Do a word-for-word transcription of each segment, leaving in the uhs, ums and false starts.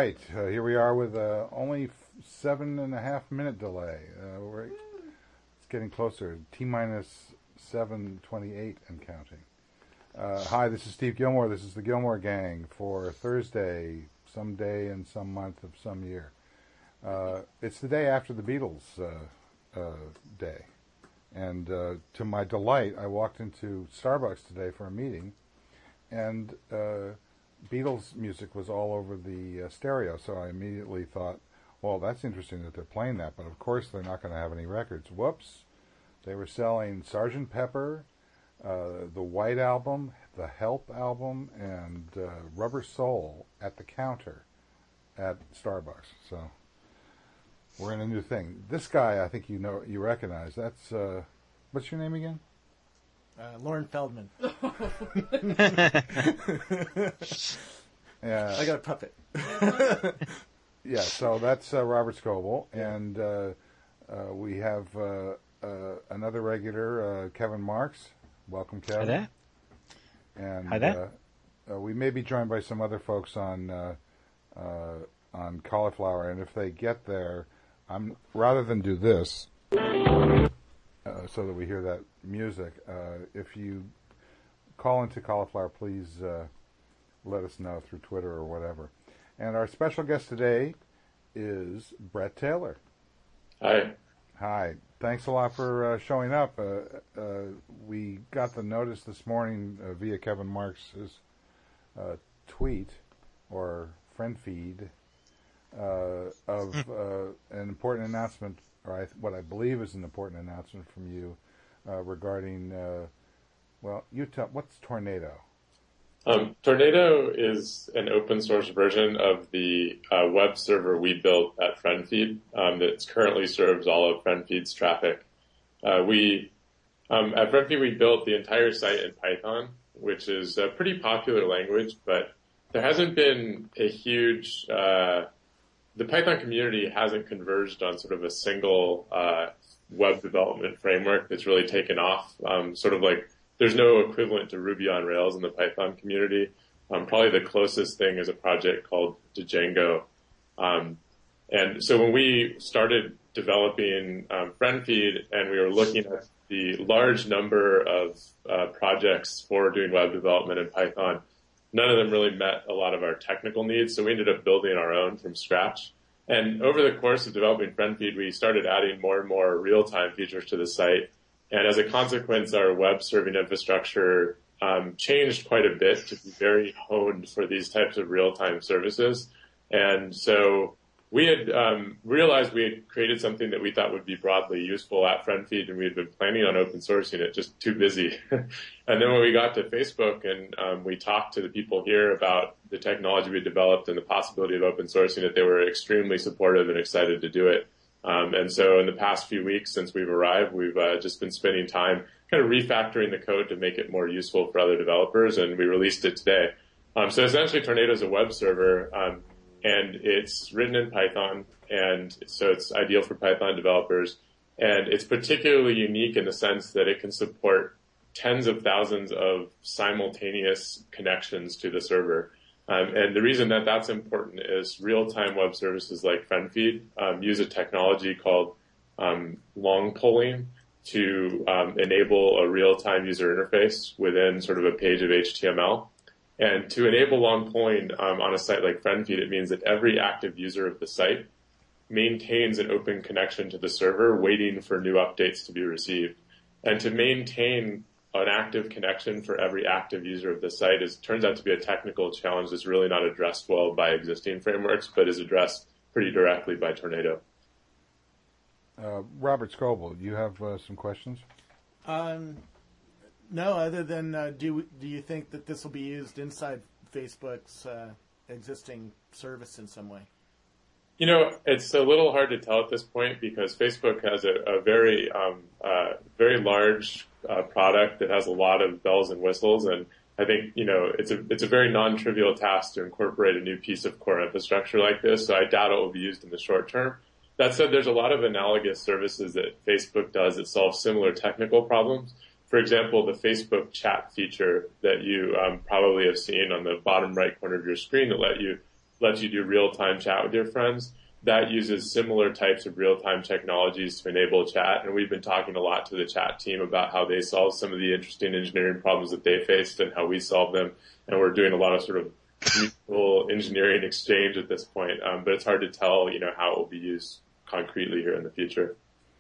right, uh, here we are with uh, only f- seven and a half minute delay. Uh, we're, it's getting closer. T minus seven twenty-eight and counting. Uh, hi, this is Steve Gilmore. This is the Gilmore Gang for Thursday, some day in some month of some year. Uh, it's the day after the Beatles uh, uh, day. And uh, to my delight, I walked into Starbucks today for a meeting, and uh, Beatles music was all over the uh, stereo. So I immediately thought, well, that's interesting that they're playing that, but of course they're not going to have any records. Whoops. They were selling Sergeant Pepper, uh, the White Album, the Help album, and uh, Rubber Soul at the counter at Starbucks. So we're in a new thing. This guy, I think you know, you recognize. That's uh, what's your name again? Uh, Lauren Feldman. Yeah, I got a puppet. Yeah, so that's uh, Robert Scoble, and uh, uh, we have uh, uh, another regular, uh, Kevin Marks. Welcome, Kevin. Hi there. And Hi there. Uh, uh, we may be joined by some other folks on uh, uh, on Cauliflower, and if they get there, I'm rather than do this, uh, so that we hear that music. Uh, if you call into Cauliflower, please uh, let us know through Twitter or whatever. And our special guest today is Brett Taylor. Hi. Hi. Thanks a lot for uh, showing up. Uh, uh, we got the notice this morning uh, via Kevin Marks' uh, tweet or friend feed uh, of uh, an important announcement, or I, what I believe is an important announcement from you uh, regarding, uh, well, you tell, what's Tornado? Um, Tornado is an open source version of the uh, web server we built at FriendFeed um, that currently serves all of FriendFeed's traffic. Uh, we um, at FriendFeed we built the entire site in Python, which is a pretty popular language, but there hasn't been a huge uh, the Python community hasn't converged on sort of a single uh, web development framework that's really taken off. Um, sort of like there's no equivalent to Ruby on Rails in the Python community. Um, probably the closest thing is a project called Django. Um, and so when we started developing um, FriendFeed and we were looking at the large number of uh, projects for doing web development in Python, none of them really met a lot of our technical needs. So we ended up building our own from scratch. And over the course of developing FriendFeed, we started adding more and more real-time features to the site. And as a consequence, our web serving infrastructure um, changed quite a bit to be very honed for these types of real-time services. And so we had um, realized we had created something that we thought would be broadly useful at FriendFeed, and we had been planning on open sourcing it, just too busy. And then when we got to Facebook and um, we talked to the people here about the technology we developed and the possibility of open sourcing it, they were extremely supportive and excited to do it. Um, and so in the past few weeks since we've arrived, we've uh, just been spending time kind of refactoring the code to make it more useful for other developers, and we released it today. Um, so essentially, Tornado is a web server, um, and it's written in Python, and so it's ideal for Python developers. And it's particularly unique in the sense that it can support tens of thousands of simultaneous connections to the server. Um, and the reason that that's important is real-time web services like FriendFeed um, use a technology called um, long polling to um, enable a real-time user interface within sort of a page of H T M L. And to enable long polling um, on a site like FriendFeed, it means that every active user of the site maintains an open connection to the server, waiting for new updates to be received. And to maintain an active connection for every active user of the site is turns out to be a technical challenge that's really not addressed well by existing frameworks, but is addressed pretty directly by Tornado. Uh, Robert Scoble, you have uh, some questions? Um, no, other than uh, do do you think that this will be used inside Facebook's uh, existing service in some way? You know, it's a little hard to tell at this point because Facebook has a, a very, um, uh, very large uh, product that has a lot of bells and whistles, and I think you know it's a it's a very non-trivial task to incorporate a new piece of core infrastructure like this. So I doubt it will be used in the short term. That said, there's a lot of analogous services that Facebook does that solve similar technical problems. For example, the Facebook chat feature that you um, probably have seen on the bottom right corner of your screen that let you lets you do real-time chat with your friends. That uses similar types of real-time technologies to enable chat. And we've been talking a lot to the chat team about how they solve some of the interesting engineering problems that they faced and how we solve them. And we're doing a lot of sort of mutual engineering exchange at this point. Um, but it's hard to tell, you know, how it will be used concretely here in the future.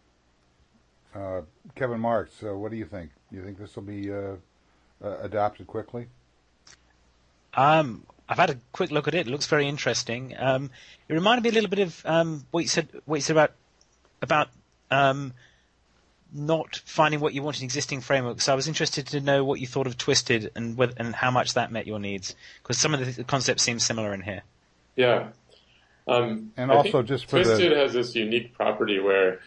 Uh, Kevin Marks, so what do you think? Do you think this will be uh, uh, adopted quickly? Um, I've had a quick look at it. It looks very interesting. Um, it reminded me a little bit of um, what you said. What you said about about um, not finding what you want in existing frameworks. So I was interested to know what you thought of Twisted and whether, and how much that met your needs, because some of the concepts seem similar in here. Yeah, um, and I also think just for Twisted the... has this unique property where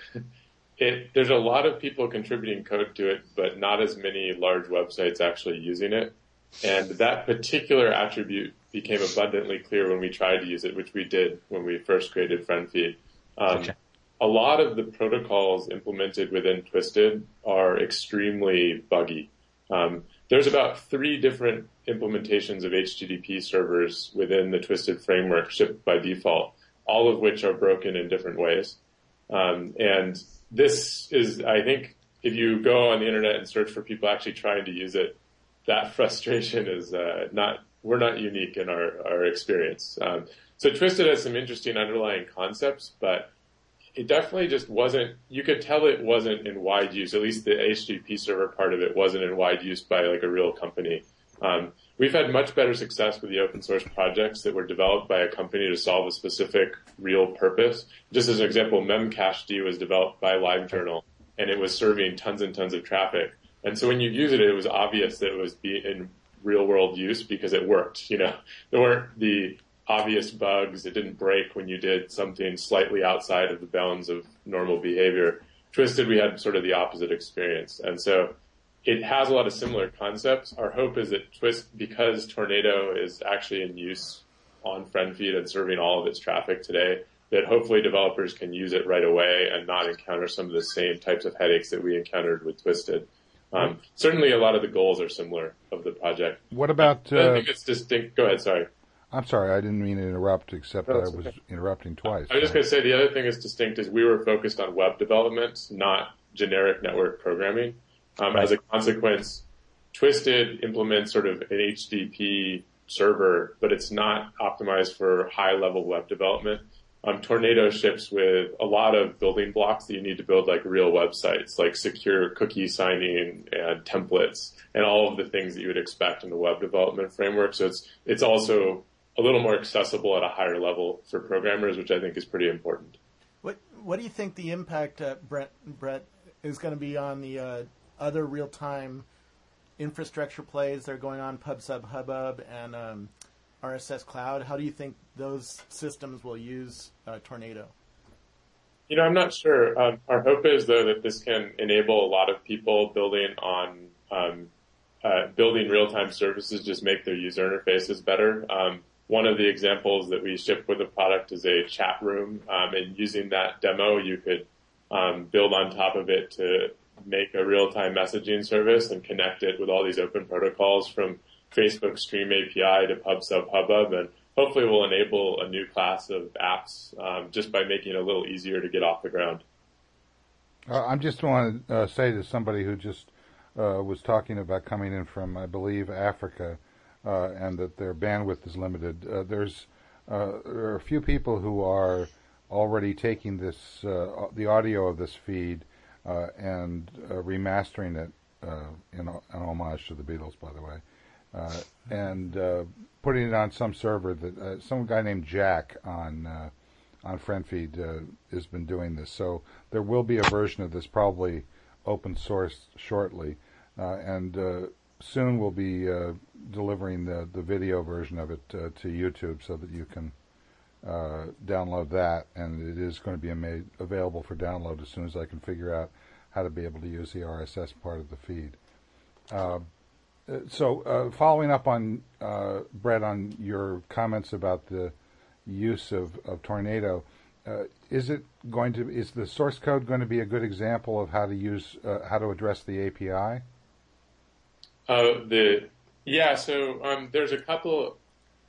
it there's a lot of people contributing code to it, but not as many large websites actually using it. And that particular attribute became abundantly clear when we tried to use it, which we did when we first created FriendFeed. Um, okay. A lot of the protocols implemented within Twisted are extremely buggy. Um, there's about three different implementations of H T T P servers within the Twisted framework shipped by default, all of which are broken in different ways. Um, and this is, I think, if you go on the internet and search for people actually trying to use it, that frustration is uh, not, we're not unique in our, our experience. Um, so Twisted has some interesting underlying concepts, but it definitely just wasn't, you could tell it wasn't in wide use, at least the H T T P server part of it wasn't in wide use by like a real company. Um, we've had much better success with the open source projects that were developed by a company to solve a specific real purpose. Just as an example, Memcached was developed by LiveJournal, and it was serving tons and tons of traffic. And so when you use it, it was obvious that it was be in real world use because it worked. You know, there weren't the obvious bugs. It didn't break when you did something slightly outside of the bounds of normal behavior. Twisted, we had sort of the opposite experience. And so it has a lot of similar concepts. Our hope is that Twist, because Tornado is actually in use on FriendFeed and serving all of its traffic today, that hopefully developers can use it right away and not encounter some of the same types of headaches that we encountered with Twisted. Um, certainly a lot of the goals are similar of the project. What about... I uh, think it's distinct. Go ahead, sorry. I'm sorry, I didn't mean to interrupt, except No, that I that's was okay. interrupting twice. I was just going to say the other thing that's distinct is we were focused on web development, not generic network programming. Um, Right. As a consequence, Twisted implements sort of an H T T P server, but it's not optimized for high-level web development. Um, Tornado ships with a lot of building blocks that you need to build like real websites, like secure cookie signing and templates and all of the things that you would expect in the web development framework. So it's, it's also a little more accessible at a higher level for programmers, which I think is pretty important. What What do you think the impact, uh, Brett, Brett, is going to be on the uh, other real-time infrastructure plays that are going on, PubSub, Hubbub, and um, R S S Cloud? How do you think those systems will use uh, Tornado? You know, I'm not sure. Um, our hope is, though, that this can enable a lot of people building on um, uh, building real-time services, just make their user interfaces better. Um, one of the examples that we ship with the product is a chat room, um, and using that demo, you could um, build on top of it to make a real-time messaging service and connect it with all these open protocols from Facebook Stream A P I to PubSub, Hubbub, and hopefully will enable a new class of apps um, just by making it a little easier to get off the ground. Uh, I just want to uh, say to somebody who just uh, was talking about coming in from, I believe, Africa, uh, and that their bandwidth is limited. Uh, there's uh, there are a few people who are already taking this uh, the audio of this feed uh, and uh, remastering it uh, in an homage to the Beatles, by the way. Uh, and uh, putting it on some server that uh, some guy named Jack on uh, on FriendFeed uh, has been doing this. So there will be a version of this, probably open source shortly, uh, and uh, soon we'll be uh, delivering the the video version of it uh, to YouTube so that you can uh, download that. And it is going to be made available for download as soon as I can figure out how to be able to use the R S S part of the feed. Uh, So, uh, following up on, uh, Brett, on your comments about the use of, of Tornado, uh, is it going to, is the source code going to be a good example of how to use, uh, how to address the A P I? Uh, the, yeah, so, um, there's a couple,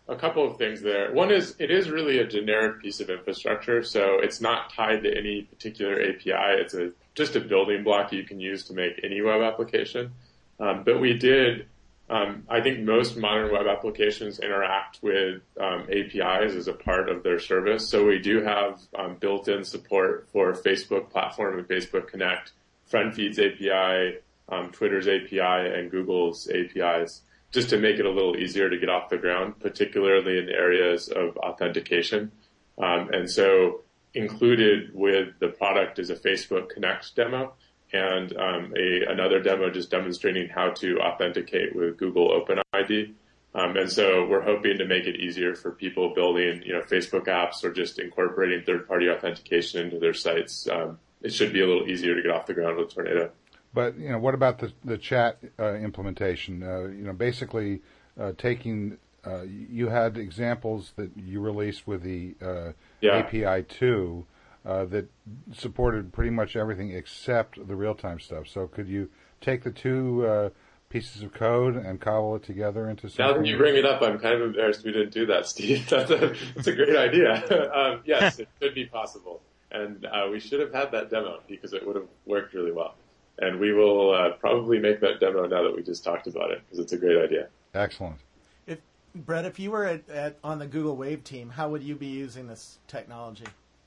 a couple of things there. One is it is really a generic piece of infrastructure, so it's not tied to any particular A P I. It's a just a building block you can use to make any web application. Um, but we did, um, I think most modern web applications interact with um, A P Is as a part of their service. So we do have um, built-in support for Facebook Platform and Facebook Connect, FriendFeed's A P I, um, Twitter's A P I, and Google's A P Is, just to make it a little easier to get off the ground, particularly in the areas of authentication. Um, and so included with the product is a Facebook Connect demo and um, a, another demo just demonstrating how to authenticate with Google OpenID. Um, and so we're hoping to make it easier for people building, you know, Facebook apps or just incorporating third-party authentication into their sites. Um, it should be a little easier to get off the ground with Tornado. But, you know, what about the the chat uh, implementation? Uh, you know, basically uh, taking, uh, you had examples that you released with the uh, yeah. A P I two uh, that supported pretty much everything except the real-time stuff. So could you take the two uh, pieces of code and cobble it together into something? Now that you bring it up, I'm kind of embarrassed we didn't do that, Steve. That's a, that's a great idea. um, yes, it could be possible. And uh, we should have had that demo because it would have worked really well. And we will uh, probably make that demo now that we just talked about it because it's a great idea. Excellent. If Brett, if you were at, at, on the Google Wave team, how would you be using this technology?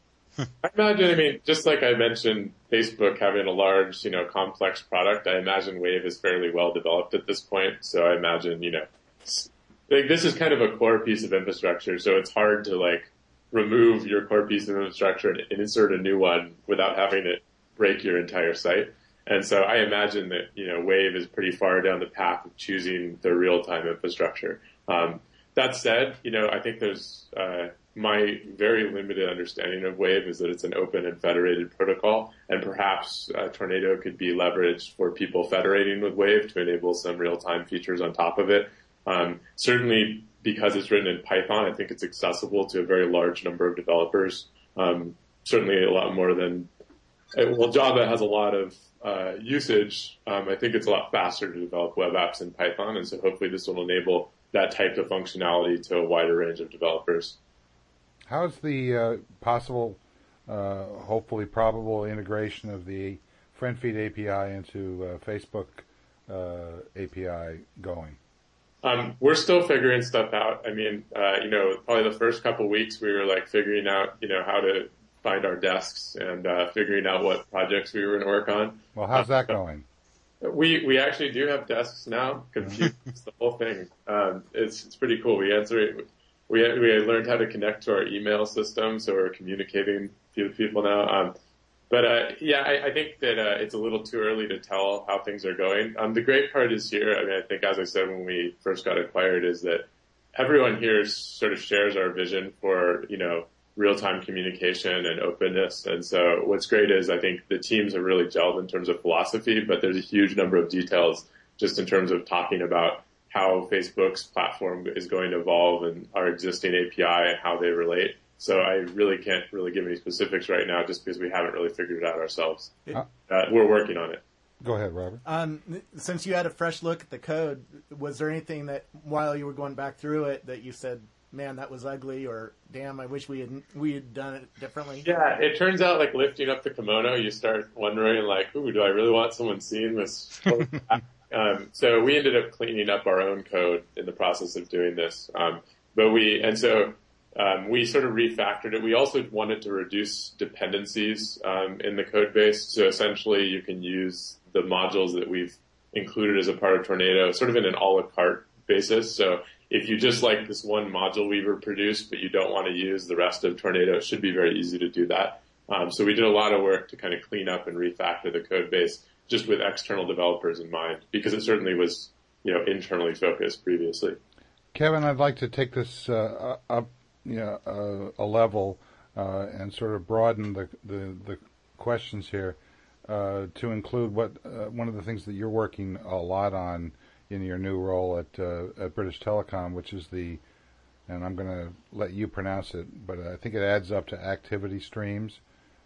I imagine, I mean, just like I mentioned, Facebook having a large, you know, complex product, I imagine Wave is fairly well developed at this point. So I imagine, you know, like this is kind of a core piece of infrastructure. So it's hard to like remove your core piece of infrastructure and insert a new one without having it break your entire site. And so I imagine that, you know, Wave is pretty far down the path of choosing their real-time infrastructure. Um, that said, you know, I think there's, uh, my very limited understanding of Wave is that it's an open and federated protocol, and perhaps uh, Tornado could be leveraged for people federating with Wave to enable some real-time features on top of it. Um, certainly because it's written in Python, I think it's accessible to a very large number of developers. Um, certainly a lot more than, well, Java has a lot of Uh, usage. um, I think it's a lot faster to develop web apps in Python, and so hopefully this will enable that type of functionality to a wider range of developers. How's the uh, possible, uh, hopefully probable integration of the FriendFeed A P I into uh, Facebook uh, A P I going? Um, we're still figuring stuff out. I mean, uh, you know, probably the first couple weeks we were like figuring out, you know, how to find our desks and uh, figuring out what projects we were going to work on. Well, how's that going? We we actually do have desks now. Compute the whole thing. Um, it's it's pretty cool. We answer it. We we learned how to connect to our email system, so we're communicating to people now. Um, but uh, yeah, I, I think that uh, it's a little too early to tell how things are going. Um, the great part is here. I mean, I think as I said when we first got acquired, is that everyone here sort of shares our vision for, you know, real-time communication and openness. And so what's great is I think the teams have really gelled in terms of philosophy, but there's a huge number of details just in terms of talking about how Facebook's platform is going to evolve and our existing A P I and how they relate. So I really can't really give any specifics right now just because we haven't really figured it out ourselves. Uh, we're working on it. Go ahead, Robert. Um, since you had a fresh look at the code, was there anything that while you were going back through it that you said, man, that was ugly, or damn, I wish we had we had done it differently? Yeah, it turns out like lifting up the kimono, you start wondering like, ooh, do I really want someone seeing this? um, so we ended up cleaning up our own code in the process of doing this. Um, but we, and so um, we sort of refactored it. We also wanted to reduce dependencies um, in the code base. So essentially you can use the modules that we've included as a part of Tornado sort of in an a la carte basis. So if you just like this one module we produced, but you don't want to use the rest of Tornado, it should be very easy to do that. Um, so we did a lot of work to kind of clean up and refactor the code base just with external developers in mind, because it certainly was, you know, internally focused previously. Kevin, I'd like to take this uh, up, you know, uh, a level uh, and sort of broaden the the, the questions here uh, to include what uh, one of the things that you're working a lot on in your new role at uh, at British Telecom, which is the, and I'm going to let you pronounce it, but I think it adds up to activity streams.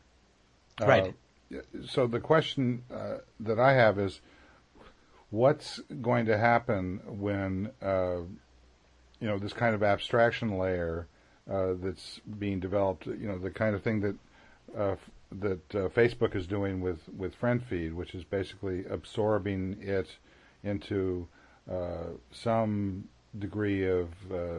Right. Uh, so the question uh, that I have is, what's going to happen when uh, you know, this kind of abstraction layer uh, that's being developed. You know, the kind of thing that uh, f- that uh, Facebook is doing with with FriendFeed, which is basically absorbing it into uh, some degree of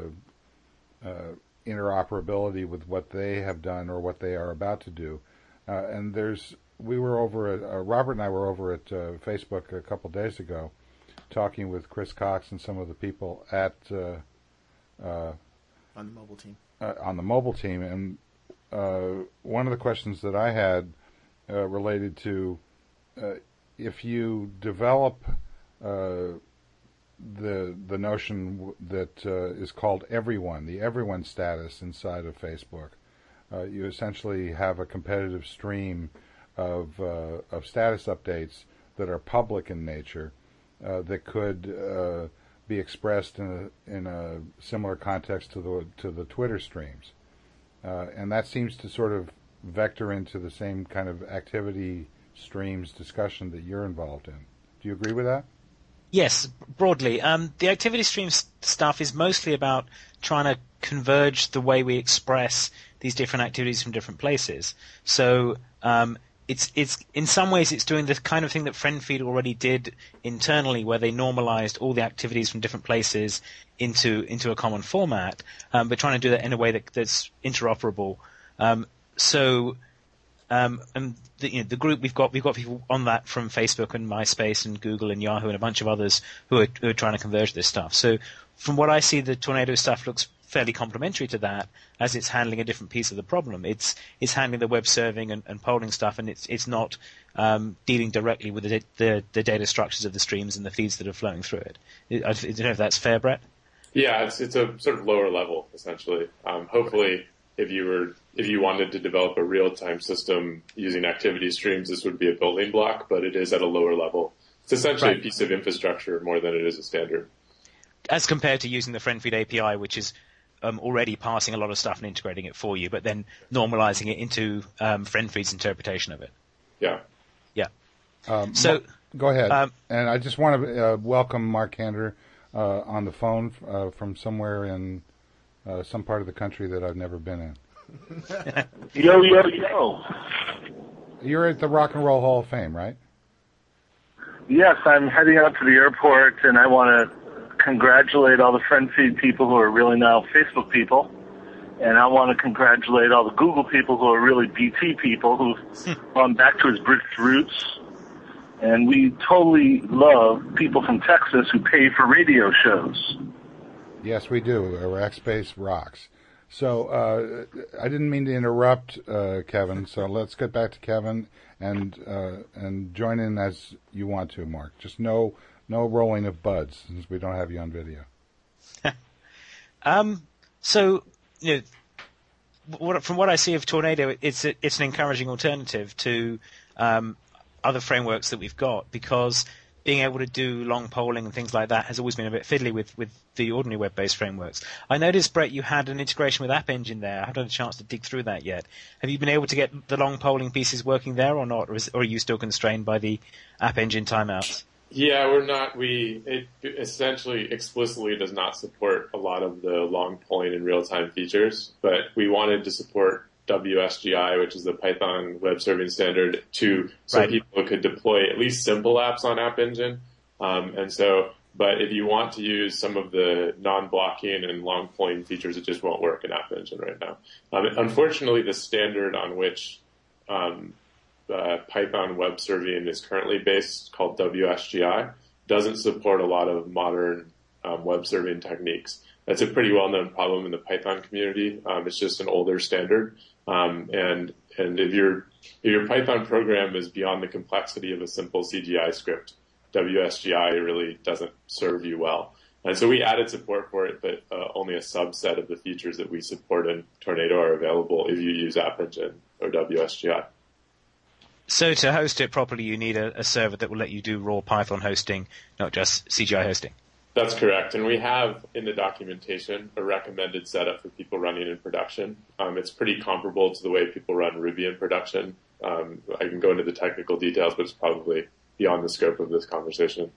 uh, uh, interoperability with what they have done or what they are about to do. Uh, and there's, we were over at, uh, Robert and I were over at uh, Facebook a couple days ago talking with Chris Cox and some of the people at uh, uh, on the mobile team. Uh, on the mobile team. And uh, one of the questions that I had uh, related to uh, if you develop uh, the the notion w- that uh, is called everyone, the everyone status inside of Facebook, uh, you essentially have a competitive stream of uh, of status updates that are public in nature uh, that could uh, be expressed in a in a similar context to the to the Twitter streams, uh, and that seems to sort of vector into the same kind of activity streams discussion that you're involved in. Do you agree with that? Yes, broadly. Um, the activity stream stuff is mostly about trying to converge the way we express these different activities from different places. So um, it's it's in some ways it's doing the kind of thing that FriendFeed already did internally, where they normalized all the activities from different places into into a common format, um, but trying to do that in a way that, that's interoperable. Um, so. Um, and the, you know, the group we've got, we've got people on that from Facebook and MySpace and Google and Yahoo and a bunch of others who are, who are trying to converge this stuff. So from what I see, the Tornado stuff looks fairly complementary to that, as it's handling a different piece of the problem. It's it's handling the web serving and, and polling stuff, and it's it's not um, dealing directly with the, the the data structures of the streams and the feeds that are flowing through it. I, I don't know if that's fair, Brett. Yeah, it's it's a sort of lower level essentially. Um, hopefully, if you were if you wanted to develop a real-time system using activity streams, this would be a building block, but it is at a lower level. It's essentially Right. a piece of infrastructure more than it is a standard. As compared to using the FriendFeed A P I, which is um, already parsing a lot of stuff and integrating it for you, but then normalizing it into um, FriendFeed's interpretation of it. Yeah. Yeah. Um, So, Go ahead. Um, and I just want to uh, welcome Mark Hander uh, on the phone uh, from somewhere in uh, some part of the country that I've never been in. Yo, yo, yo. You're at the Rock and Roll Hall of Fame, right? Yes, I'm heading out to the airport, and I want to congratulate all the FriendFeed people who are really now Facebook people. And I want to congratulate all the Google people who are really B T people who've gone back to its British roots. And we totally love people from Texas who pay for radio shows. Yes, we do. Rackspace rocks. So uh, I didn't mean to interrupt, uh, Kevin. So let's get back to Kevin and uh, and join in as you want to, Mark. Just no no rolling of buds since we don't have you on video. um, so you know, what, from what I see of Tornado, it's a, it's an encouraging alternative to um, other frameworks that we've got, because being able to do long polling and things like that has always been a bit fiddly with, with the ordinary web-based frameworks. I noticed, Brett, you had an integration with App Engine there. I haven't had a chance to dig through that yet. Have you been able to get the long polling pieces working there or not, or, is, or are you still constrained by the App Engine timeouts? Yeah, we're not. We it essentially explicitly does not support a lot of the long polling and real-time features, but we wanted to support W S G I, which is the Python web serving standard, to so right. people could deploy at least simple apps on App Engine. Um, and so, but if you want to use some of the non-blocking and long polling features, it just won't work in App Engine right now. Um, unfortunately, the standard on which um, uh, Python web serving is currently based, called W S G I, doesn't support a lot of modern um, web serving techniques. That's a pretty well-known problem in the Python community. Um, it's just an older standard. Um, and, and if your, if your Python program is beyond the complexity of a simple C G I script, W S G I really doesn't serve you well. And so we added support for it, but uh, only a subset of the features that we support in Tornado are available if you use App Engine or W S G I. So to host it properly, you need a, a server that will let you do raw Python hosting, not just C G I hosting. That's correct. And we have in the documentation a recommended setup for people running in production. Um, it's pretty comparable to the way people run Ruby in production. Um, I can go into the technical details, but it's probably beyond the scope of this conversation.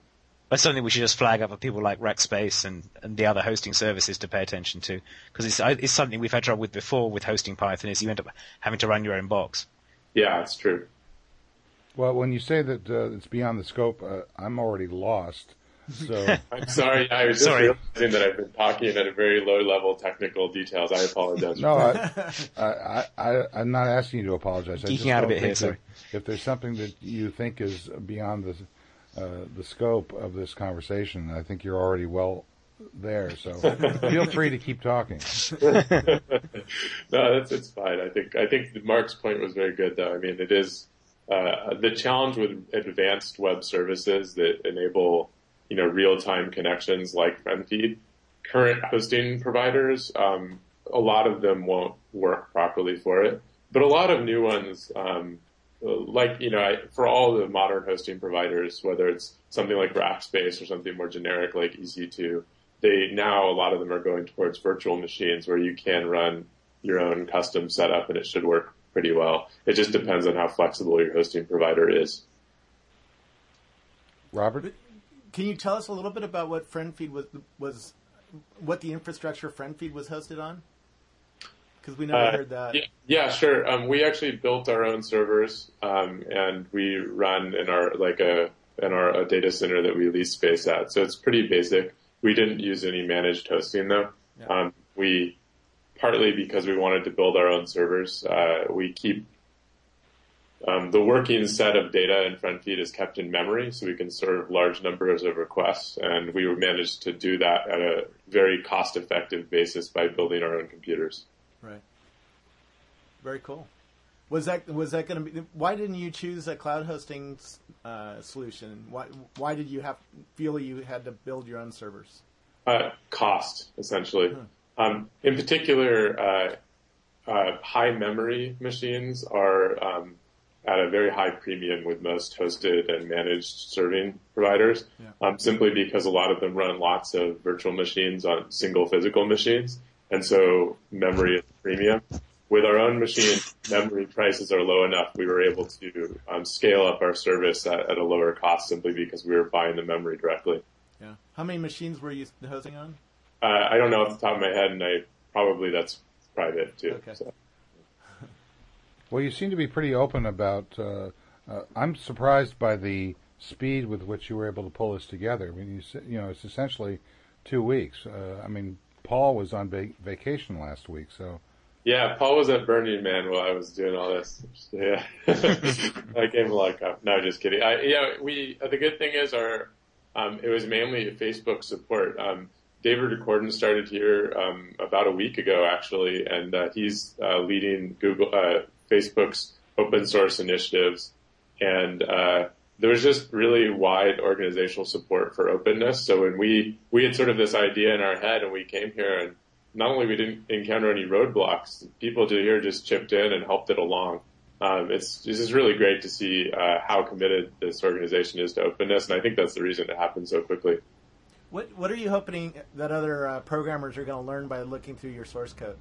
but something we should just flag up for people like Rackspace and, and the other hosting services to pay attention to, because it's it's something we've had trouble with before with hosting Python. Is you end up having to run your own box. Yeah, it's true. Well, when you say that uh, it's beyond the scope, uh, I'm already lost. So I'm sorry. I was just Sorry. realizing that I've been talking at a very low level technical details. I apologize. no, I, I, I, I'm not asking you to apologize. I Geeking just out a don't bit here, think sorry. that if there's something that you think is beyond the uh, the scope of this conversation, I think you're already well there. So feel free to keep talking. No, that's it's fine. I think I think Mark's point was very good, though. I mean, it is uh, the challenge with advanced web services that enable, you know, real-time connections like FriendFeed. Current hosting providers, um, a lot of them won't work properly for it, but a lot of new ones, um, like, you know, I, for all the modern hosting providers, whether it's something like Rackspace or something more generic like E C two, they now, a lot of them are going towards virtual machines where you can run your own custom setup and it should work pretty well. It just depends on how flexible your hosting provider is. Robert? Can you tell us a little bit about what FriendFeed was, was what the infrastructure FriendFeed was hosted on? Because we never Uh, heard that. Yeah, yeah, sure. Um, we actually built our own servers, um, and we run in our like a in our a data center that we lease space at. So it's pretty basic. We didn't use any managed hosting though. Yeah. Um, we partly because we wanted to build our own servers. Uh, we keep um, the working set of data in FriendFeed is kept in memory, so we can serve large numbers of requests, and we managed to do that at a very cost-effective basis by building our own computers. Right. Very cool. Was that was that going to be? Why didn't you choose a cloud hosting uh, solution? Why why did you have feel you had to build your own servers? Uh, cost, essentially. Hmm. Um, in particular, uh, uh, high memory machines are um, at a very high premium with most hosted and managed serving providers, Yeah. um, simply because a lot of them run lots of virtual machines on single physical machines, and so memory is premium. With our own machine, memory prices are low enough. We were able to um, scale up our service at, at a lower cost simply because we were buying the memory directly. Yeah. How many machines were you hosting on? Uh, I don't know off the top of my head, and I probably that's private too. Okay. So. Well, you seem to be pretty open about. Uh, uh, I'm surprised by the speed with which you were able to pull this together. I mean, you s- you know, it's essentially two weeks. Uh, I mean, Paul was on va- vacation last week, so. Yeah, Paul was at Burning Man while I was doing all this. Yeah, I came like up. No, just kidding. I, yeah, we. The good thing is our. Um, it was mainly Facebook support. Um, David Recordon started here um, about a week ago, actually, and uh, he's uh, leading Google, uh, Facebook's open source initiatives. And uh, there was just really wide organizational support for openness. So when we we had sort of this idea in our head, and we came here, and not only we didn't encounter any roadblocks, people here just chipped in and helped it along. Um, it's this is really great to see uh, how committed this organization is to openness, and I think that's the reason it happened so quickly. What What are you hoping that other uh, programmers are going to learn by looking through your source code?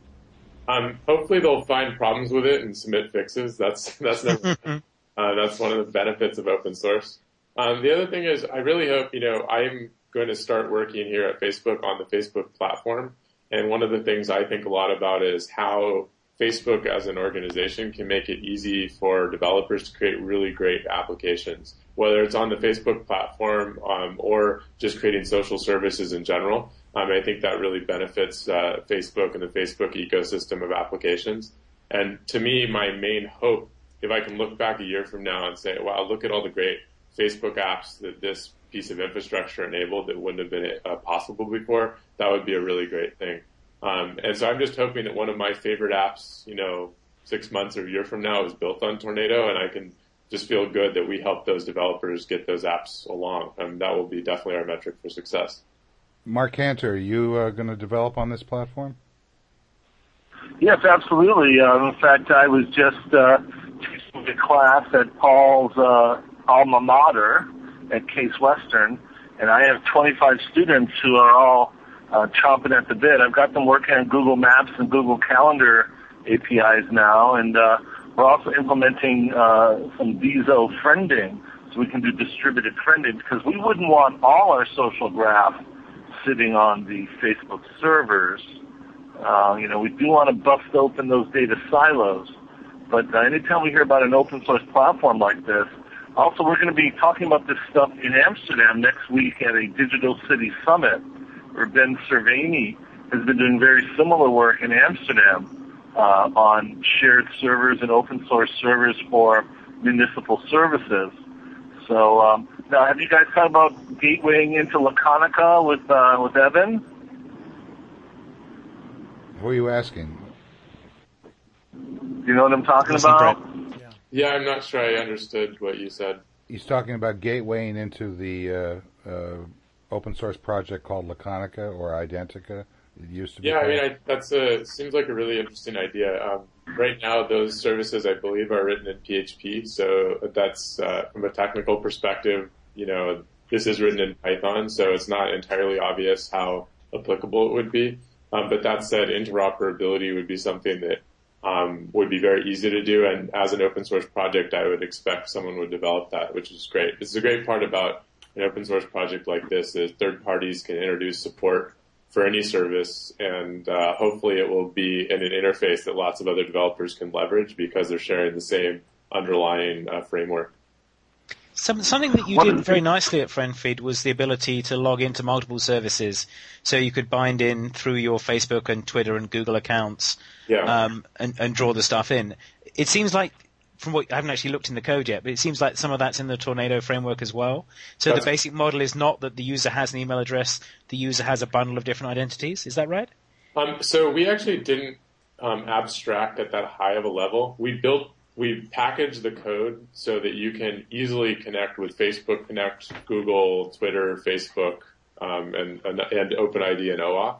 Um, hopefully, they'll find problems with it and submit fixes. That's that's never, uh, that's one of the benefits of open source. Um, the other thing is, I really hope you know I'm going to start working here at Facebook on the Facebook platform, and one of the things I think a lot about is how Facebook as an organization can make it easy for developers to create really great applications, whether it's on the Facebook platform um, or just creating social services in general. Um, I think that really benefits uh, Facebook and the Facebook ecosystem of applications. And to me, my main hope, if I can look back a year from now and say, wow, look at all the great Facebook apps that this piece of infrastructure enabled that wouldn't have been uh, possible before, that would be a really great thing. Um, and so I'm just hoping that one of my favorite apps, you know, six months or a year from now is built on Tornado, and I can just feel good that we help those developers get those apps along. And that will be definitely our metric for success. Mark Cantor, are you uh, going to develop on this platform? Yes, absolutely. Uh, in fact, I was just uh, teaching a class at Paul's uh, alma mater at Case Western, and I have twenty-five students who are all uh, chomping at the bit. I've got them working on Google Maps and Google Calendar A P Is now, and uh, we're also implementing uh, some Viso friending. so we can do distributed friending, because we wouldn't want all our social graph sitting on the Facebook servers. Uh, you know, we do want to bust open those data silos. But uh, anytime we hear about an open source platform like this, also we're going to be talking about this stuff in Amsterdam next week at a Digital City Summit, where Ben Cervini has been doing very similar work in Amsterdam uh, on shared servers and open source servers for municipal services. So um, now, have you guys thought about gatewaying into Laconica with uh, with Evan? Who are you asking? Do you know what I'm talking about? Yeah. Yeah, I'm not sure I understood what you said. He's talking about gatewaying into the uh, uh, open source project called Laconica or Identica. It used to be. Yeah, I called. mean, I, that's a seems like a really interesting idea. Um, right now, those services, I believe, are written in P H P. So that's uh, from a technical perspective. You know, this is written in Python, so it's not entirely obvious how applicable it would be. Um, but that said, interoperability would be something that um, would be very easy to do. And as an open source project, I would expect someone would develop that, which is great. This is a great part about an open source project like this is third parties can introduce support for any service, and uh, hopefully it will be in an interface that lots of other developers can leverage because they're sharing the same underlying uh, framework. Some, something that you did very nicely at FriendFeed was the ability to log into multiple services, so you could bind in through your Facebook and Twitter and Google accounts, Yeah. um, and, and draw the stuff in. It seems like, from what I haven't actually looked in the code yet, but it seems like some of that's in the Tornado framework as well. So That's- the basic model is not that the user has an email address, the user has a bundle of different identities. Is that right? Um, so we actually didn't um, abstract at that high of a level. We built, we packaged the code so that you can easily connect with Facebook Connect, Google, Twitter, Facebook, um, and, and, and OpenID and OAuth.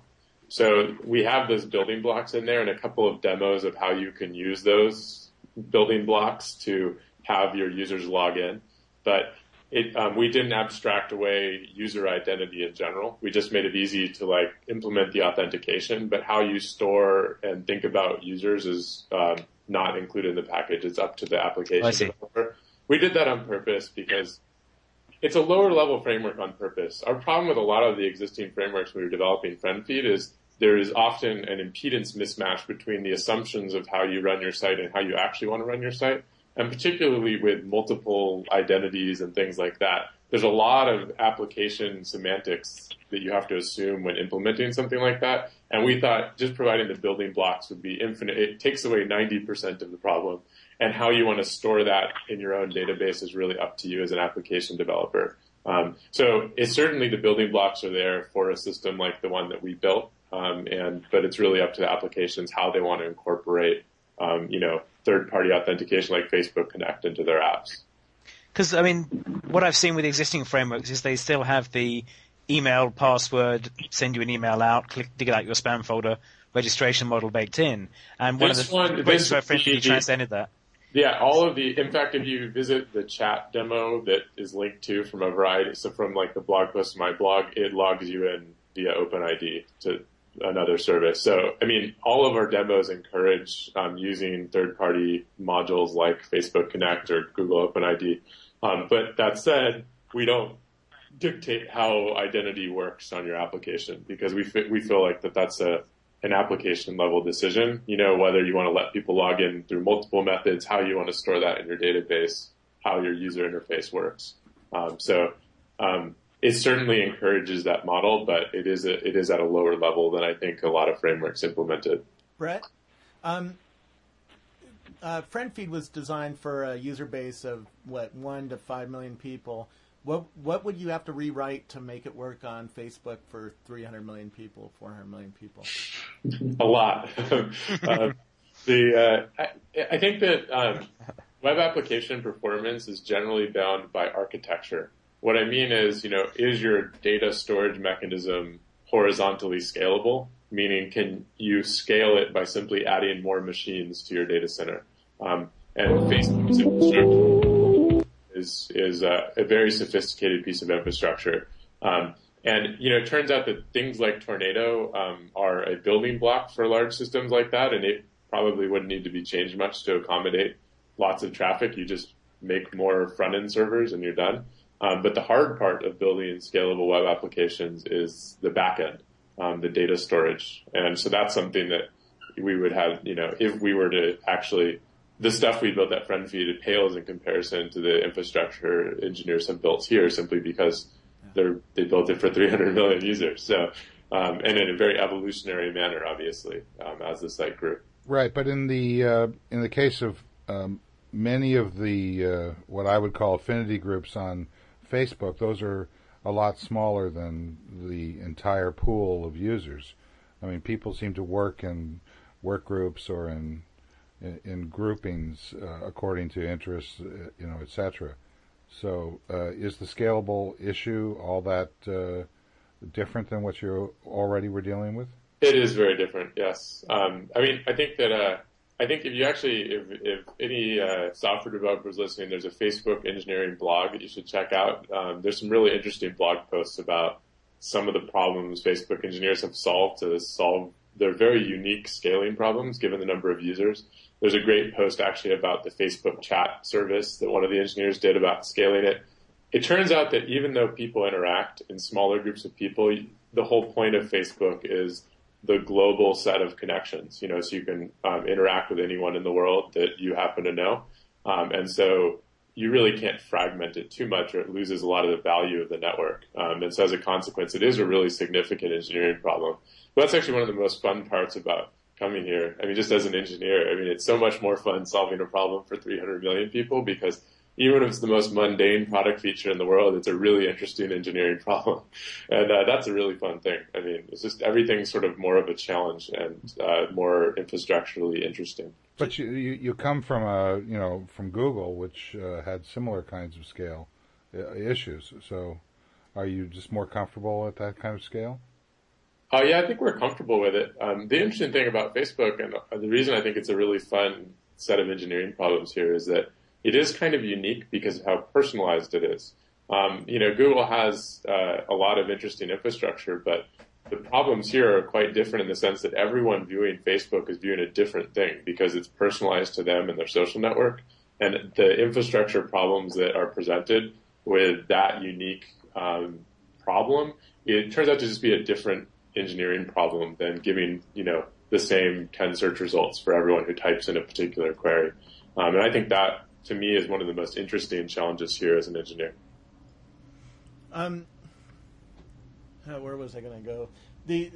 So we have those building blocks in there and a couple of demos of how you can use those building blocks to have your users log in. But it, um, we didn't abstract away user identity in general. We just made it easy to like implement the authentication, but how you store and think about users is um, not included in the package. It's up to the application I see. developer. We did that on purpose because it's a lower level framework on purpose. Our problem with a lot of the existing frameworks we were developing FriendFeed is there is often an impedance mismatch between the assumptions of how you run your site and how you actually want to run your site. And particularly with multiple identities and things like that, there's a lot of application semantics that you have to assume when implementing something like that. And we thought just providing the building blocks would be infinite. It takes away ninety percent of the problem. And how you want to store that in your own database is really up to you as an application developer. Um, so it's certainly the building blocks are there for a system like the one that we built. Um, and, but it's really up to the applications how they want to incorporate, um, you know, third-party authentication like Facebook Connect into their apps. Because, I mean, what I've seen with existing frameworks is they still have the email, password, send you an email out, click, dig out your spam folder, registration model baked in. And one This of the one- ways this where FriendFeed would be- transcended that. Yeah, all of the, in fact, if you visit the chat demo that is linked to from a variety, so from like the blog post to my blog, it logs you in via OpenID to another service. So, I mean, all of our demos encourage um, using third-party modules like Facebook Connect or Google OpenID. Um, but that said, we don't dictate how identity works on your application because we f- we feel like that that's a an application level decision. You know, whether you want to let people log in through multiple methods, how you want to store that in your database, how your user interface works. Um, so. Um, It certainly encourages that model, but it is a, it is at a lower level than I think a lot of frameworks implemented. Brett, um, uh, FriendFeed was designed for a user base of what one to five million people. What what would you have to rewrite to make it work on Facebook for three hundred million people, four hundred million people? A lot. uh, the uh, I, I think that um, web application performance is generally bound by architecture. What I mean is, you know, is your data storage mechanism horizontally scalable? Meaning, can you scale it by simply adding more machines to your data center? Um, and Facebook's infrastructure is is a, a very sophisticated piece of infrastructure. Um, and you know, it turns out that things like Tornado um, are a building block for large systems like that, and it probably wouldn't need to be changed much to accommodate lots of traffic. You just make more front-end servers and you're done. Um, but the hard part of building scalable web applications is the back-end, um, the data storage. And so that's something that we would have, you know, if we were to actually, the stuff we built at FriendFeed, it pales in comparison to the infrastructure engineers have built here simply because they're, they built it for three hundred million users. So, um, and in a very evolutionary manner, obviously, um, as the site grew. Right. But in the, uh, in the case of, um, many of the, uh, what I would call affinity groups on Facebook, those are a lot smaller than the entire pool of users. I mean, people seem to work in work groups or in in, in groupings uh, according to interests, uh, you know, et cetera. So, uh, is the scalable issue all that uh, different than what you already were dealing with? It is very different. Yes. Um, I mean, I think that. Uh, I think if you actually, if, if any uh, software developers listening, there's a Facebook engineering blog that you should check out. Um, there's some really interesting blog posts about some of the problems Facebook engineers have solved to solve their very unique scaling problems given the number of users. There's a great post actually about the Facebook chat service that one of the engineers did about scaling it. It turns out that even though people interact in smaller groups of people, the whole point of Facebook is the global set of connections, you know, so you can um, interact with anyone in the world that you happen to know. Um, and so you really can't fragment it too much or it loses a lot of the value of the network. Um, and so as a consequence, it is a really significant engineering problem. But that's actually one of the most fun parts about coming here. I mean, just as an engineer, I mean, it's so much more fun solving a problem for three hundred million people because even if it's the most mundane product feature in the world, it's a really interesting engineering problem. And uh, that's a really fun thing. I mean, it's just everything's sort of more of a challenge and uh, more infrastructurally interesting. But you, you, you come from a, you know, from Google, which uh, had similar kinds of scale uh, issues. So are you just more comfortable at that kind of scale? Uh, yeah, I think we're comfortable with it. Um, the interesting thing about Facebook, and the reason I think it's a really fun set of engineering problems here, is that it is kind of unique because of how personalized it is. Um, you know, Google has uh, a lot of interesting infrastructure, but the problems here are quite different in the sense that everyone viewing Facebook is viewing a different thing because it's personalized to them and their social network. And the infrastructure problems that are presented with that unique um, problem, it turns out to just be a different engineering problem than giving, you know, the same ten search results for everyone who types in a particular query. Um, and I think that, to me, is one of the most interesting challenges here as an engineer. Um, uh, where was I going to go? The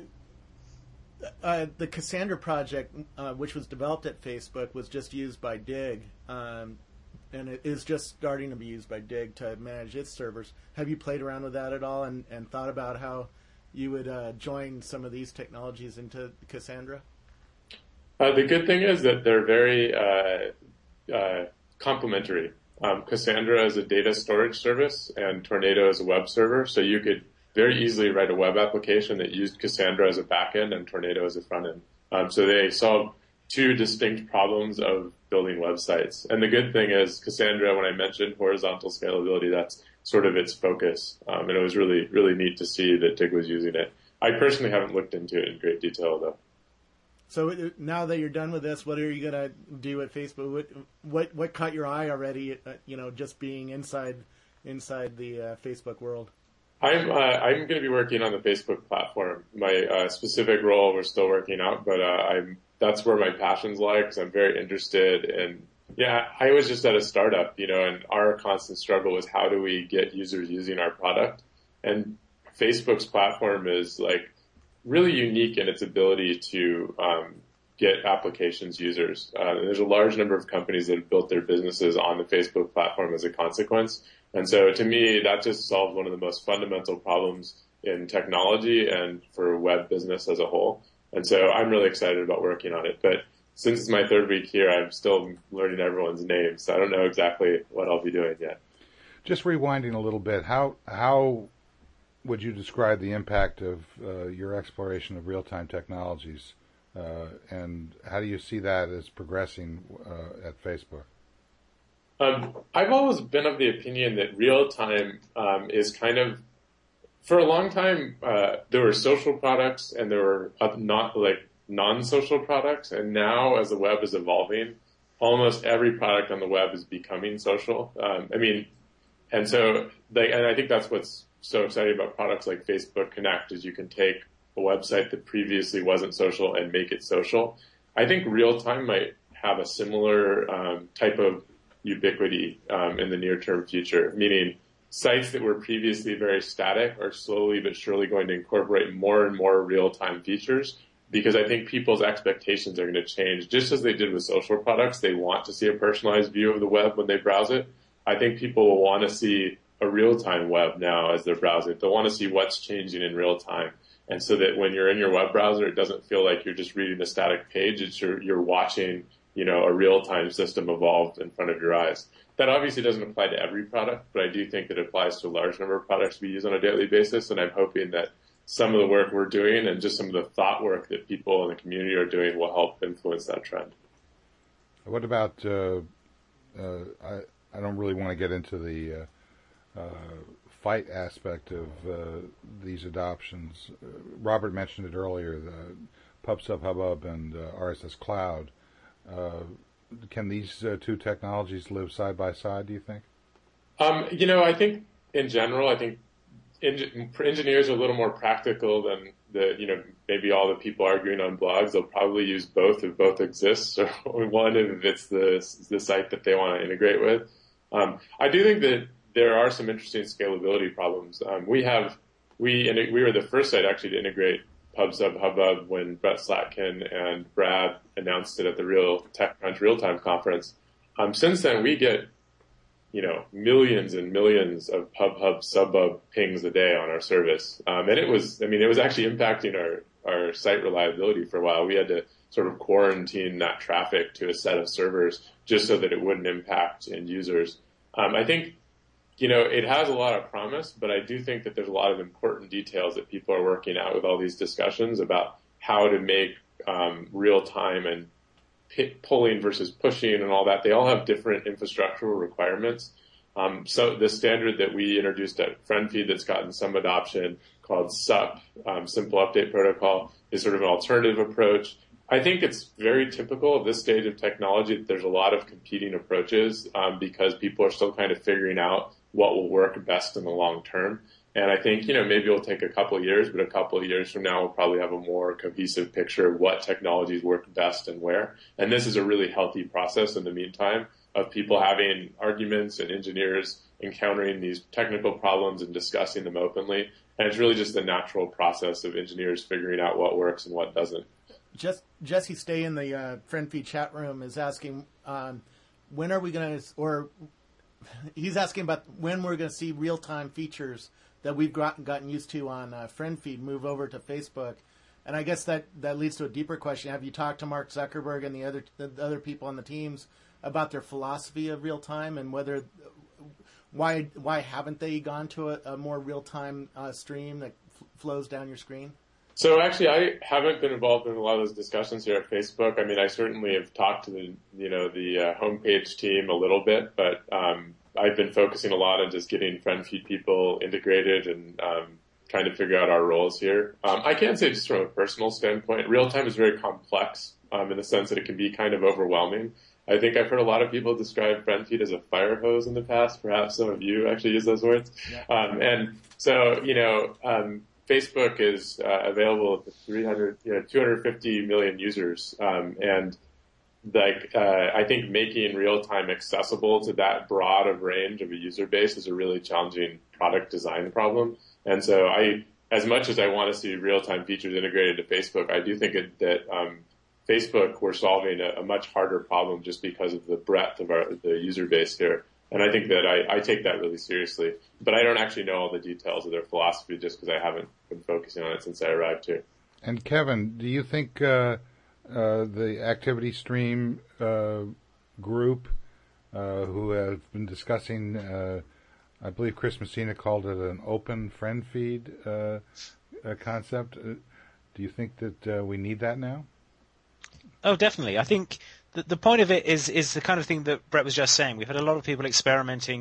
uh, the Cassandra project, uh, which was developed at Facebook, was just used by Dig, um, and it is just starting to be used by Dig to manage its servers. Have you played around with that at all and, and thought about how you would uh, join some of these technologies into Cassandra? Uh, the good thing is that they're very uh, uh, complementary. Um, Cassandra is a data storage service and Tornado is a web server, so you could very easily write a web application that used Cassandra as a backend and Tornado as a frontend. Um, so they solve two distinct problems of building websites. And the good thing is Cassandra, when I mentioned horizontal scalability, that's sort of its focus. Um, and it was really, really neat to see that Dig was using it. I personally haven't looked into it in great detail, though. So now that you're done with this, what are you going to do at Facebook? What, what what caught your eye already, uh, you know, just being inside inside the uh, Facebook world? I'm uh, I'm going to be working on the Facebook platform. My uh, specific role we're still working out, but uh, I'm that's where my passions lie because I'm very interested in. Yeah, I was just at a startup, you know, and our constant struggle was how do we get users using our product? And Facebook's platform is like really unique in its ability to um, get applications users. Uh, there's a large number of companies that have built their businesses on the Facebook platform as a consequence. And so to me, that just solves one of the most fundamental problems in technology and for web business as a whole. And so I'm really excited about working on it. But since it's my third week here, I'm still learning everyone's names. So I don't know exactly what I'll be doing yet. Just rewinding a little bit, how how would you describe the impact of uh, your exploration of real-time technologies, uh, and how do you see that as progressing uh, at Facebook? Um, I've always been of the opinion that real-time um, is kind of, for a long time, uh, there were social products and there were not like non-social products, and now as the web is evolving, almost every product on the web is becoming social. Um, I mean, and so, like, and I think that's what's so exciting about products like Facebook Connect is you can take a website that previously wasn't social and make it social. I think real time might have a similar um, type of ubiquity um, in the near-term future, meaning sites that were previously very static are slowly but surely going to incorporate more and more real-time features, because I think people's expectations are going to change. Just as they did with social products, they want to see a personalized view of the web when they browse it. I think people will want to see a real-time web now as they're browsing. They'll want to see what's changing in real time. And so that when you're in your web browser, it doesn't feel like you're just reading a static page. It's you're, you're watching, you know, a real-time system evolved in front of your eyes. That obviously doesn't apply to every product, but I do think that it applies to a large number of products we use on a daily basis. And I'm hoping that some of the work we're doing and just some of the thought work that people in the community are doing will help influence that trend. What about, uh, uh, I, I don't really want to get into the uh, uh, fight aspect of uh, these adoptions. Uh, Robert mentioned it earlier, the PubSub Hubbub and uh, R S S Cloud. Uh, can these uh, two technologies live side by side, do you think? Um, you know, I think in general, I think en- engineers are a little more practical than the, you know, maybe all the people arguing on blogs. They'll probably use both if both exist, or one if it's the the site that they want to integrate with. Um, I do think that there are some interesting scalability problems. Um, we have, we, we were the first site actually to integrate PubSub Hubbub when Brett Slatkin and Brad announced it at the Real TechCrunch Real-Time Conference. Um, since then, we get, you know, millions and millions of PubHub Subbub pings a day on our service. Um, and it was, I mean, it was actually impacting our, our site reliability for a while. We had to sort of quarantine that traffic to a set of servers just so that it wouldn't impact end users. Um, I think, you know, it has a lot of promise, but I do think that there's a lot of important details that people are working out with all these discussions about how to make um, real time and p- pulling versus pushing and all that. They all have different infrastructural requirements. Um, so the standard that we introduced at FriendFeed that's gotten some adoption called S U P, um, Simple Update Protocol, is sort of an alternative approach. I think it's very typical of this stage of technology that there's a lot of competing approaches um, because people are still kind of figuring out what will work best in the long term. And I think, you know, maybe it'll take a couple of years, but a couple of years from now, we'll probably have a more cohesive picture of what technologies work best and where. And this is a really healthy process in the meantime of people having arguments and engineers encountering these technical problems and discussing them openly. And it's really just the natural process of engineers figuring out what works and what doesn't. Just Jesse Stay in the uh, FriendFeed chat room is asking, um, when are we going to, or he's asking about when we're going to see real-time features that we've gotten, gotten used to on uh, FriendFeed move over to Facebook. And I guess that, that leads to a deeper question. Have you talked to Mark Zuckerberg and the other the other people on the teams about their philosophy of real-time and whether why why haven't they gone to a, a more real-time uh, stream that f- flows down your screen? So actually, I haven't been involved in a lot of those discussions here at Facebook. I mean, I certainly have talked to the, you know, the uh, homepage team a little bit, but um, I've been focusing a lot on just getting FriendFeed people integrated and um, trying to figure out our roles here. Um, I can say just from a personal standpoint, real time is very complex um, in the sense that it can be kind of overwhelming. I think I've heard a lot of people describe FriendFeed as a fire hose in the past. Perhaps some of you actually use those words. Yeah. Um, and so, you know, um, Facebook is uh, available to three hundred, you know, two hundred fifty million users, um, and like uh, I think making real time accessible to that broad of range of a user base is a really challenging product design problem. And so, I, as much as I want to see real time features integrated to Facebook, I do think it, that um, Facebook we're solving a, a much harder problem just because of the breadth of our the user base here. And I think that I, I take that really seriously. But I don't actually know all the details of their philosophy just because I haven't been focusing on it since I arrived here. And Kevin, do you think uh, uh, the Activity Stream uh, group uh, who have been discussing, uh, I believe Chris Messina called it an open friend feed uh, uh, concept, uh, do you think that uh, we need that now? Oh, definitely. I think the, the point of it is is the kind of thing that Brett was just saying. We've had a lot of people experimenting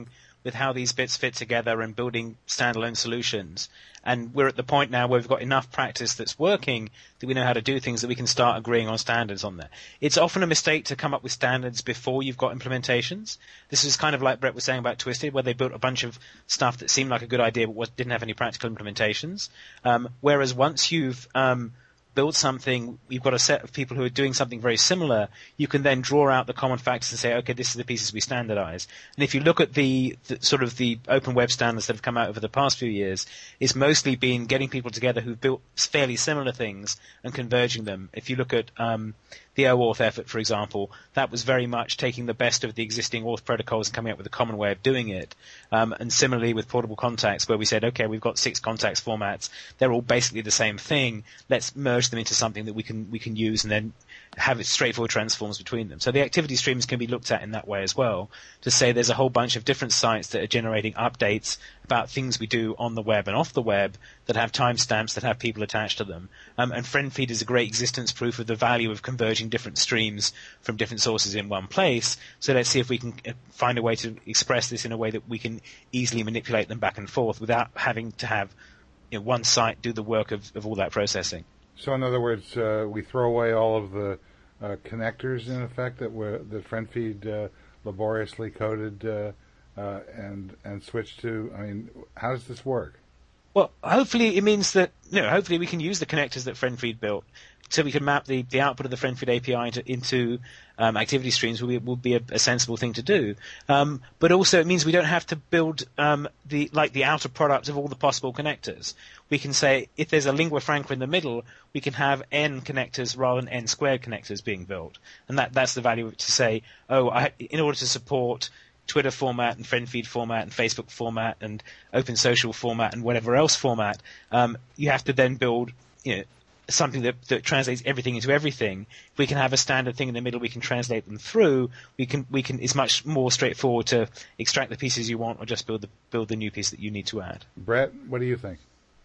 with how these bits fit together and building standalone solutions. And we're at the point now where we've got enough practice that's working that we know how to do things that we can start agreeing on standards on there. It's often a mistake to come up with standards before you've got implementations. This is kind of like Brett was saying about Twisted, where they built a bunch of stuff that seemed like a good idea but was, didn't have any practical implementations. Um, whereas once you've um, build something, you've got a set of people who are doing something very similar, you can then draw out the common factors and say, okay, this is the pieces we standardize. And if you look at the, the sort of the open web standards that have come out over the past few years, it's mostly been getting people together who've built fairly similar things and converging them. If you look at um, the OAuth effort, for example, that was very much taking the best of the existing auth protocols and coming up with a common way of doing it. Um, and similarly with portable contacts, where we said, okay, we've got six contacts formats. They're all basically the same thing. Let's merge them into something that we can we can use and then have it straightforward transforms between them. So the activity streams can be looked at in that way as well, to say there's a whole bunch of different sites that are generating updates about things we do on the web and off the web that have timestamps that have people attached to them. Um, and FriendFeed is a great existence proof of the value of converging different streams from different sources in one place. So let's see if we can find a way to express this in a way that we can easily manipulate them back and forth without having to have, you know, one site do the work of, of all that processing. So in other words, uh, we throw away all of the uh, connectors, in effect, that were that FriendFeed uh, laboriously coded uh, uh, and and switch to. I mean, how does this work? Well, hopefully it means that, you know, hopefully we can use the connectors that FriendFeed built, so we can map the, the output of the FriendFeed A P I into, into um, activity streams will be, will be a, a sensible thing to do. Um, but also it means we don't have to build um, the like the outer product of all the possible connectors. We can say if there's a lingua franca in the middle, we can have n connectors rather than n squared connectors being built, and that that's the value of it, to say, oh, I, in order to support Twitter format and FriendFeed format and Facebook format and Open Social format and whatever else format, um, you have to then build, you know, something that, that translates everything into everything. If we can have a standard thing in the middle, we can translate them through. We can, we can. It's much more straightforward to extract the pieces you want or just build the build the new piece that you need to add. Brett, what do you think?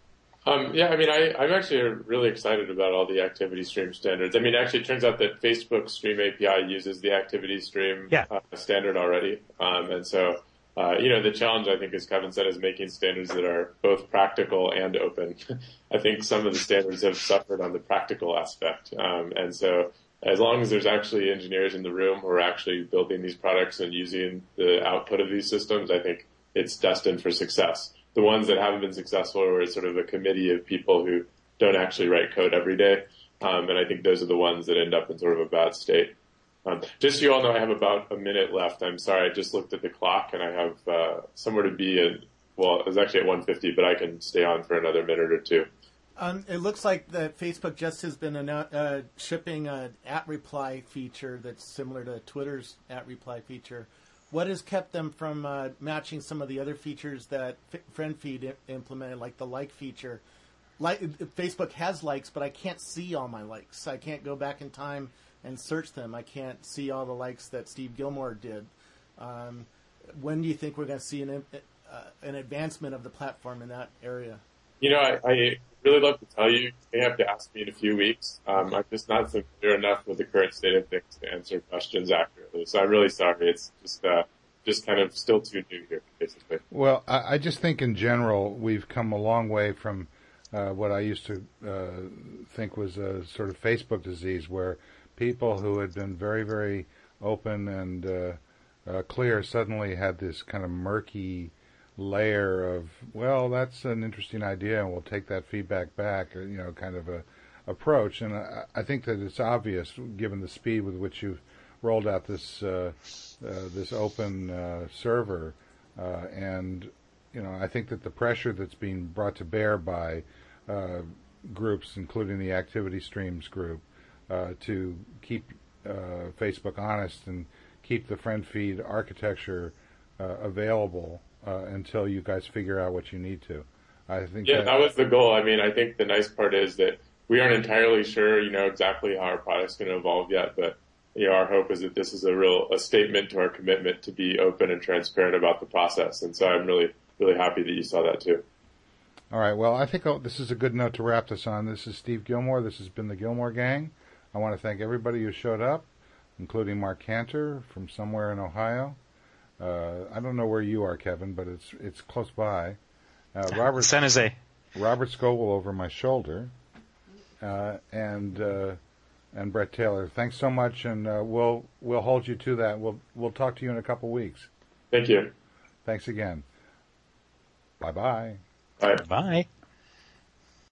Um, yeah, I mean, I, I'm actually really excited about all the activity stream standards. I mean, actually, it turns out that Facebook Stream A P I uses the activity stream yeah. uh, standard already, um, and so. Uh, you know, the challenge, I think, as Kevin said, is making standards that are both practical and open. I think some of the standards have suffered on the practical aspect. Um, and so as long as there's actually engineers in the room who are actually building these products and using the output of these systems, I think it's destined for success. The ones that haven't been successful are sort of a committee of people who don't actually write code every day. Um, and I think those are the ones that end up in sort of a bad state. Um, just so you all know, I have about a minute left. I'm sorry, I just looked at the clock and I have uh, somewhere to be at, well, it was actually at one fifty, but I can stay on for another minute or two. Um, it looks like that Facebook just has been annou- uh, shipping an at reply feature that's similar to Twitter's at reply feature. What has kept them from uh, matching some of the other features that F- FriendFeed I- implemented, like the like feature? Like, Facebook has likes, but I can't see all my likes. I can't go back in time and search them. I can't see all the likes that Steve Gilmore did. Um, when do you think we're going to see an uh, an advancement of the platform in that area? You know, I, I really love to tell you. You may have to ask me in a few weeks. Um, I'm just not familiar enough with the current state of things to answer questions accurately. So I'm really sorry. It's just uh, just kind of still too new here, basically. Well, I, I just think in general we've come a long way from uh, what I used to uh, think was a sort of Facebook disease, where people who had been very, very open and uh, uh, clear suddenly had this kind of murky layer of, well, that's an interesting idea, and we'll take that feedback back, you know, kind of a approach. And I, I think that it's obvious, given the speed with which you've rolled out this uh, uh, this open uh, server, uh, and you know, I think that the pressure that's being brought to bear by uh, groups, including the Activity Streams group, Uh, to keep uh, Facebook honest and keep the FriendFeed architecture uh, available uh, until you guys figure out what you need to. I think. Yeah, that, that was the goal. I mean, I think the nice part is that we aren't entirely sure, you know, exactly how our product's going to evolve yet, but you know, our hope is that this is a real a statement to our commitment to be open and transparent about the process. And so I'm really, really happy that you saw that too. All right. Well, I think oh, this is a good note to wrap this on. This is Steve Gilmore. This has been the Gilmore Gang. I want to thank everybody who showed up, including Mark Cantor from somewhere in Ohio. Uh, I don't know where you are, Kevin, but it's it's close by. Uh, Robert San Jose. Robert Scoble over my shoulder, uh, and uh, and Brett Taylor. Thanks so much, and uh, we'll we'll hold you to that. We'll we'll talk to you in a couple weeks. Thank you. Thanks again. Bye bye. Bye. Bye.